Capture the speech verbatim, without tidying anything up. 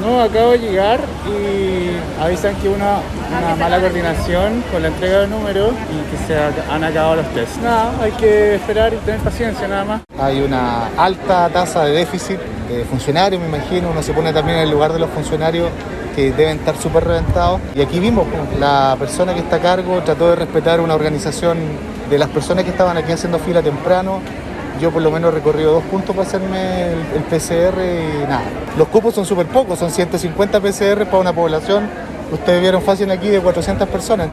No, acabo de llegar y avisan que una, una mala coordinación con la entrega de números y que se han acabado los test. Nada, hay que esperar y tener paciencia nada más. Hay una alta tasa de déficit de funcionarios, me imagino. Uno se pone también en el lugar de los funcionarios que deben estar súper reventados. Y aquí vimos, la persona que está a cargo trató de respetar una organización de las personas que estaban aquí haciendo fila temprano. Yo por lo menos he recorrido dos puntos para hacerme el, el P C R y nada. Los cupos son súper pocos, son ciento cincuenta P C R para una población, ustedes vieron fácil aquí, de cuatrocientas personas.